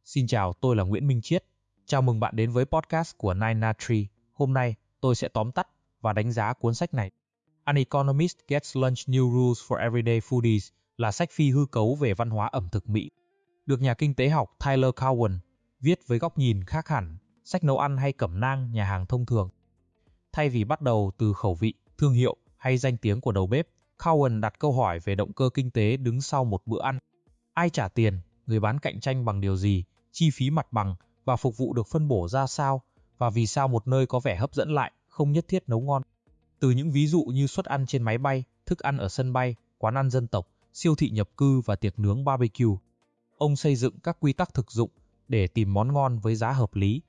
Xin chào, tôi là Nguyễn Minh Chiết. Chào mừng bạn đến với podcast của Nine Nine Tree. Hôm nay, tôi sẽ tóm tắt và đánh giá cuốn sách này. An Economist Gets Lunch New Rules for Everyday Foodies là sách phi hư cấu về văn hóa ẩm thực Mỹ. Được nhà kinh tế học Tyler Cowen viết với góc nhìn khác hẳn, sách nấu ăn hay cẩm nang nhà hàng thông thường. Thay vì bắt đầu từ khẩu vị, thương hiệu hay danh tiếng của đầu bếp, Cowen đặt câu hỏi về động cơ kinh tế đứng sau một bữa ăn. Ai trả tiền, người bán cạnh tranh bằng điều gì, chi phí mặt bằng và phục vụ được phân bổ ra sao, và vì sao một nơi có vẻ hấp dẫn lại không nhất thiết nấu ngon. Từ những ví dụ như suất ăn trên máy bay, thức ăn ở sân bay, quán ăn dân tộc, siêu thị nhập cư và tiệc nướng barbecue, ông xây dựng các quy tắc thực dụng để tìm món ngon với giá hợp lý.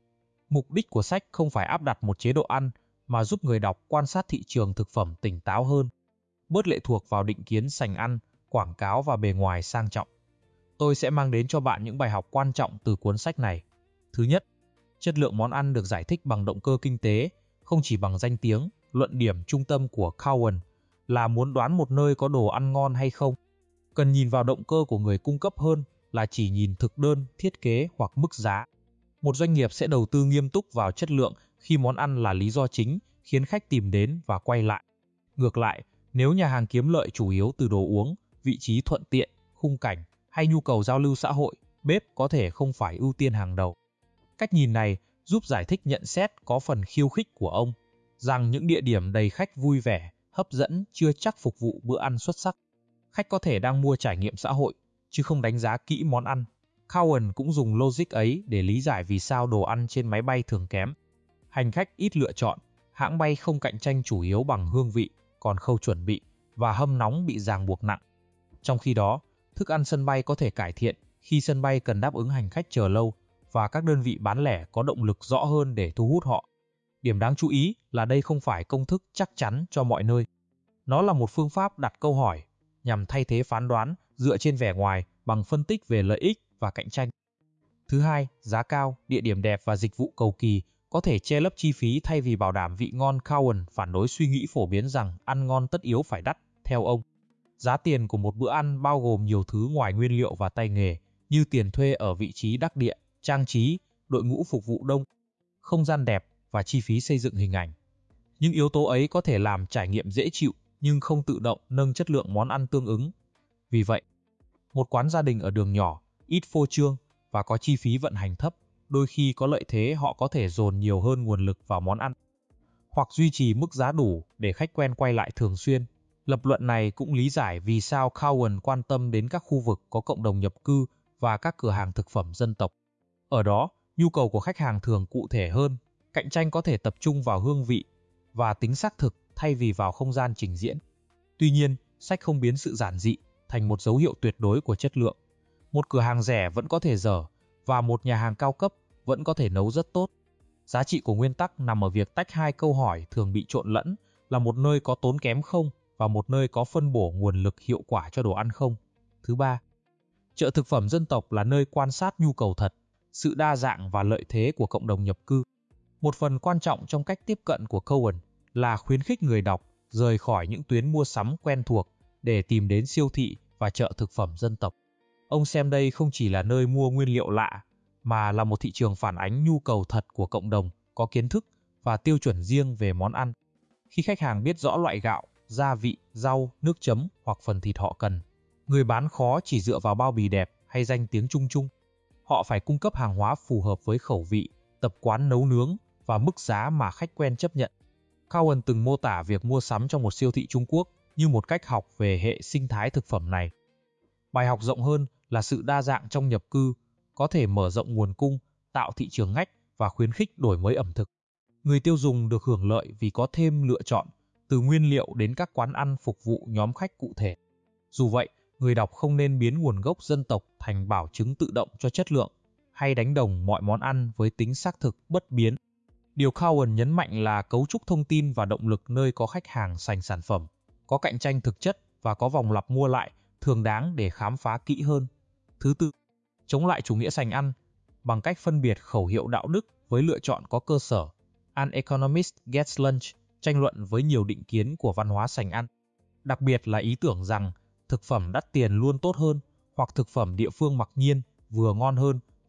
Mục đích của sách không phải áp đặt một chế độ ăn, mà giúp người đọc quan sát thị trường thực phẩm tỉnh táo hơn, bớt lệ thuộc vào định kiến sành ăn, quảng cáo và bề ngoài sang trọng. Tôi sẽ mang đến cho bạn những bài học quan trọng từ cuốn sách này. Thứ nhất, chất lượng món ăn được giải thích bằng động cơ kinh tế, không chỉ bằng danh tiếng. Luận điểm trung tâm của Cowen là muốn đoán một nơi có đồ ăn ngon hay không, cần nhìn vào động cơ của người cung cấp hơn là chỉ nhìn thực đơn, thiết kế hoặc mức giá. Một doanh nghiệp sẽ đầu tư nghiêm túc vào chất lượng khi món ăn là lý do chính khiến khách tìm đến và quay lại. Ngược lại, nếu nhà hàng kiếm lợi chủ yếu từ đồ uống, vị trí thuận tiện, khung cảnh hay nhu cầu giao lưu xã hội, bếp có thể không phải ưu tiên hàng đầu. Cách nhìn này giúp giải thích nhận xét có phần khiêu khích của ông, rằng những địa điểm đầy khách vui vẻ, hấp dẫn chưa chắc phục vụ bữa ăn xuất sắc. Khách có thể đang mua trải nghiệm xã hội, chứ không đánh giá kỹ món ăn. Cowen cũng dùng logic ấy để lý giải vì sao đồ ăn trên máy bay thường kém. Hành khách ít lựa chọn, hãng bay không cạnh tranh chủ yếu bằng hương vị, còn khâu chuẩn bị và hâm nóng bị ràng buộc nặng. Trong khi đó, thức ăn sân bay có thể cải thiện khi sân bay cần đáp ứng hành khách chờ lâu và các đơn vị bán lẻ có động lực rõ hơn để thu hút họ. Điểm đáng chú ý là đây không phải công thức chắc chắn cho mọi nơi. Nó là một phương pháp đặt câu hỏi nhằm thay thế phán đoán dựa trên vẻ ngoài bằng phân tích về lợi ích và cạnh tranh. Thứ hai, giá cao, địa điểm đẹp và dịch vụ cầu kỳ có thể che lấp chi phí thay vì bảo đảm vị ngon. Cowen phản đối suy nghĩ phổ biến rằng ăn ngon tất yếu phải đắt. Theo ông, giá tiền của một bữa ăn bao gồm nhiều thứ ngoài nguyên liệu và tay nghề, như tiền thuê ở vị trí đắc địa, trang trí, đội ngũ phục vụ đông, không gian đẹp và chi phí xây dựng hình ảnh. Những yếu tố ấy có thể làm trải nghiệm dễ chịu nhưng không tự động nâng chất lượng món ăn tương ứng. Vì vậy, một quán gia đình ở đường nhỏ, ít phô trương và có chi phí vận hành thấp, đôi khi có lợi thế họ có thể dồn nhiều hơn nguồn lực vào món ăn, hoặc duy trì mức giá đủ để khách quen quay lại thường xuyên. Lập luận này cũng lý giải vì sao Cowen quan tâm đến các khu vực có cộng đồng nhập cư và các cửa hàng thực phẩm dân tộc. Ở đó, nhu cầu của khách hàng thường cụ thể hơn, cạnh tranh có thể tập trung vào hương vị và tính xác thực thay vì vào không gian trình diễn. Tuy nhiên, sách không biến sự giản dị thành một dấu hiệu tuyệt đối của chất lượng. Một cửa hàng rẻ vẫn có thể dở, và một nhà hàng cao cấp vẫn có thể nấu rất tốt. Giá trị của nguyên tắc nằm ở việc tách hai câu hỏi thường bị trộn lẫn, là một nơi có tốn kém không và một nơi có phân bổ nguồn lực hiệu quả cho đồ ăn không. Thứ ba, chợ thực phẩm dân tộc là nơi quan sát nhu cầu thật, sự đa dạng và lợi thế của cộng đồng nhập cư. Một phần quan trọng trong cách tiếp cận của Cowen là khuyến khích người đọc rời khỏi những tuyến mua sắm quen thuộc để tìm đến siêu thị và chợ thực phẩm dân tộc. Ông xem đây không chỉ là nơi mua nguyên liệu lạ, mà là một thị trường phản ánh nhu cầu thật của cộng đồng có kiến thức và tiêu chuẩn riêng về món ăn. Khi khách hàng biết rõ loại gạo, gia vị, rau, nước chấm hoặc phần thịt họ cần, người bán khó chỉ dựa vào bao bì đẹp hay danh tiếng chung chung. Họ phải cung cấp hàng hóa phù hợp với khẩu vị, tập quán nấu nướng và mức giá mà khách quen chấp nhận. Cowen từng mô tả việc mua sắm trong một siêu thị Trung Quốc như một cách học về hệ sinh thái thực phẩm này. Bài học rộng hơn là sự đa dạng trong nhập cư có thể mở rộng nguồn cung, tạo thị trường ngách và khuyến khích đổi mới ẩm thực. Người tiêu dùng được hưởng lợi vì có thêm lựa chọn, từ nguyên liệu đến các quán ăn phục vụ nhóm khách cụ thể. Dù vậy, người đọc không nên biến nguồn gốc dân tộc thành bảo chứng tự động cho chất lượng, hay đánh đồng mọi món ăn với tính xác thực bất biến. Điều Cowen nhấn mạnh là cấu trúc thông tin và động lực nơi có khách hàng sành sản phẩm, có cạnh tranh thực chất và có vòng lặp mua lại thường đáng để khám phá kỹ hơn. Thứ tư, chống lại chủ nghĩa sành ăn bằng cách phân biệt khẩu hiệu đạo đức với lựa chọn có cơ sở. An Economist Gets Lunch tranh luận với nhiều định kiến của văn hóa sành ăn, đặc biệt là ý tưởng rằng thực phẩm đắt tiền luôn tốt hơn, hoặc thực phẩm địa phương mặc nhiên vừa ngon hơn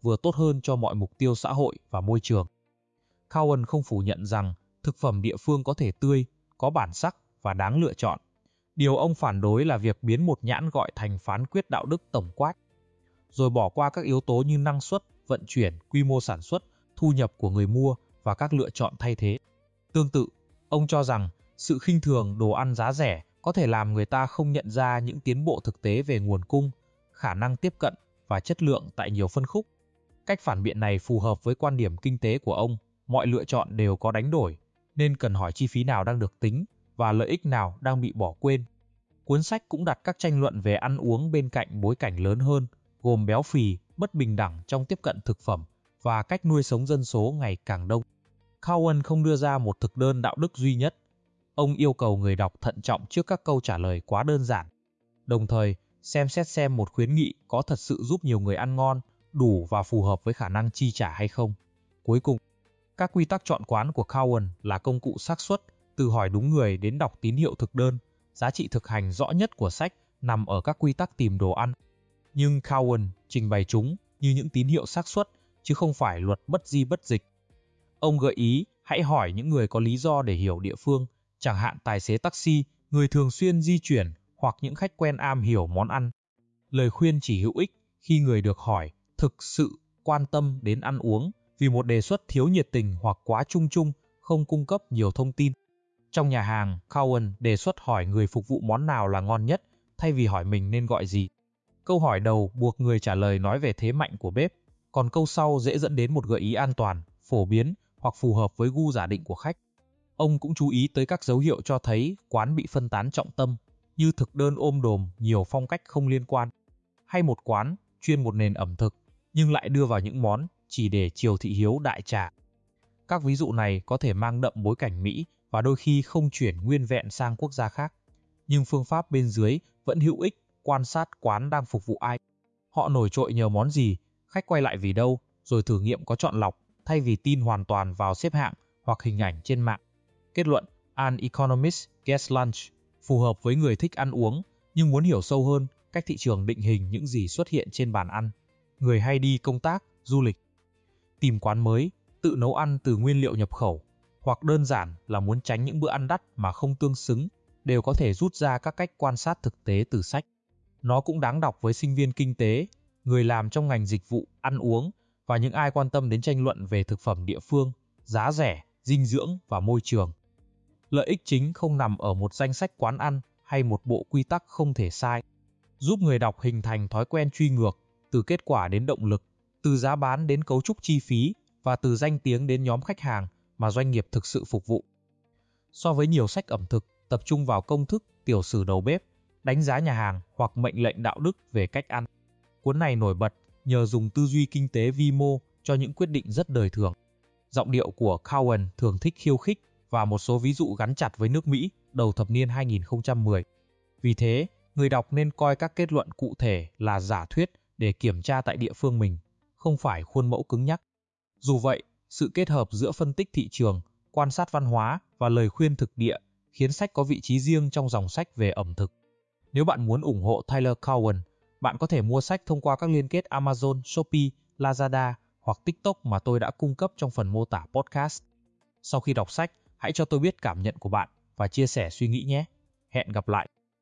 vừa tốt hơn cho mọi mục tiêu xã hội và môi trường. Cowan không phủ nhận rằng thực phẩm địa phương có thể tươi, có bản sắc và đáng lựa chọn. Điều ông phản đối là việc biến một nhãn gọi thành phán quyết đạo đức tổng quát, rồi bỏ qua các yếu tố như năng suất, vận chuyển, quy mô sản xuất, thu nhập của người mua và các lựa chọn thay thế. Tương tự, ông cho rằng sự khinh thường đồ ăn giá rẻ có thể làm người ta không nhận ra những tiến bộ thực tế về nguồn cung, khả năng tiếp cận và chất lượng tại nhiều phân khúc. Cách phản biện này phù hợp với quan điểm kinh tế của ông, mọi lựa chọn đều có đánh đổi, nên cần hỏi chi phí nào đang được tính và lợi ích nào đang bị bỏ quên. Cuốn sách cũng đặt các tranh luận về ăn uống bên cạnh bối cảnh lớn hơn, gồm béo phì, bất bình đẳng trong tiếp cận thực phẩm và cách nuôi sống dân số ngày càng đông. Cowan không đưa ra một thực đơn đạo đức duy nhất. Ông yêu cầu người đọc thận trọng trước các câu trả lời quá đơn giản, đồng thời xem xét xem một khuyến nghị có thật sự giúp nhiều người ăn ngon, đủ và phù hợp với khả năng chi trả hay không. Cuối cùng, các quy tắc chọn quán của Cowan là công cụ xác suất, từ hỏi đúng người đến đọc tín hiệu thực đơn. Giá trị thực hành rõ nhất của sách nằm ở các quy tắc tìm đồ ăn. Nhưng Cowan trình bày chúng như những tín hiệu xác suất, chứ không phải luật bất di bất dịch. Ông gợi ý hãy hỏi những người có lý do để hiểu địa phương, chẳng hạn tài xế taxi, người thường xuyên di chuyển hoặc những khách quen am hiểu món ăn. Lời khuyên chỉ hữu ích khi người được hỏi thực sự quan tâm đến ăn uống, vì một đề xuất thiếu nhiệt tình hoặc quá chung chung không cung cấp nhiều thông tin. Trong nhà hàng, Cowan đề xuất hỏi người phục vụ món nào là ngon nhất, thay vì hỏi mình nên gọi gì. Câu hỏi đầu buộc người trả lời nói về thế mạnh của bếp, còn câu sau dễ dẫn đến một gợi ý an toàn, phổ biến hoặc phù hợp với gu giả định của khách. Ông cũng chú ý tới các dấu hiệu cho thấy quán bị phân tán trọng tâm, như thực đơn ôm đồm nhiều phong cách không liên quan, hay một quán chuyên một nền ẩm thực nhưng lại đưa vào những món chỉ để chiều thị hiếu đại trà. Các ví dụ này có thể mang đậm bối cảnh Mỹ và đôi khi không chuyển nguyên vẹn sang quốc gia khác. Nhưng phương pháp bên dưới vẫn hữu ích, quan sát quán đang phục vụ ai. Họ nổi trội nhờ món gì, khách quay lại vì đâu, rồi thử nghiệm có chọn lọc, thay vì tin hoàn toàn vào xếp hạng hoặc hình ảnh trên mạng. Kết luận, An Economist Guest Lunch phù hợp với người thích ăn uống, nhưng muốn hiểu sâu hơn cách thị trường định hình những gì xuất hiện trên bàn ăn. Người hay đi công tác, du lịch, tìm quán mới, tự nấu ăn từ nguyên liệu nhập khẩu, hoặc đơn giản là muốn tránh những bữa ăn đắt mà không tương xứng, đều có thể rút ra các cách quan sát thực tế từ sách. Nó cũng đáng đọc với sinh viên kinh tế, người làm trong ngành dịch vụ, ăn uống và những ai quan tâm đến tranh luận về thực phẩm địa phương, giá rẻ, dinh dưỡng và môi trường. Lợi ích chính không nằm ở một danh sách quán ăn hay một bộ quy tắc không thể sai. Giúp người đọc hình thành thói quen truy ngược, từ kết quả đến động lực, từ giá bán đến cấu trúc chi phí và từ danh tiếng đến nhóm khách hàng mà doanh nghiệp thực sự phục vụ. So với nhiều sách ẩm thực tập trung vào công thức, tiểu sử đầu bếp, đánh giá nhà hàng hoặc mệnh lệnh đạo đức về cách ăn, cuốn này nổi bật nhờ dùng tư duy kinh tế vi mô cho những quyết định rất đời thường. Giọng điệu của Cowan thường thích khiêu khích và một số ví dụ gắn chặt với nước Mỹ đầu thập niên 2010. Vì thế, người đọc nên coi các kết luận cụ thể là giả thuyết để kiểm tra tại địa phương mình, không phải khuôn mẫu cứng nhắc. Dù vậy, sự kết hợp giữa phân tích thị trường, quan sát văn hóa và lời khuyên thực địa khiến sách có vị trí riêng trong dòng sách về ẩm thực. Nếu bạn muốn ủng hộ Tyler Cowen, bạn có thể mua sách thông qua các liên kết Amazon, Shopee, Lazada hoặc TikTok mà tôi đã cung cấp trong phần mô tả podcast. Sau khi đọc sách, hãy cho tôi biết cảm nhận của bạn và chia sẻ suy nghĩ nhé. Hẹn gặp lại!